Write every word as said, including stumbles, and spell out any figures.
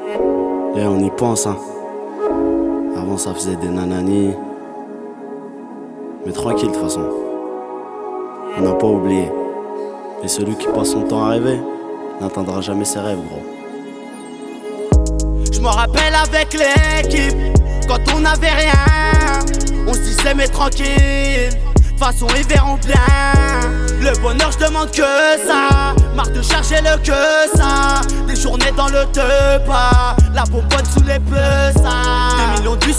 Et on y pense, hein. Avant ça faisait des nananis. Mais tranquille de toute façon. On n'a pas oublié. Et celui qui passe son temps à rêver n'atteindra jamais ses rêves, gros. Je me rappelle avec l'équipe, quand on n'avait rien, on se disait mais tranquille, de toute façon ils verront bien. Le bonheur je demande que ça, marre de chercher le que ça. Des journées dans le tepa, la bonbonne sous les ça. Des millions du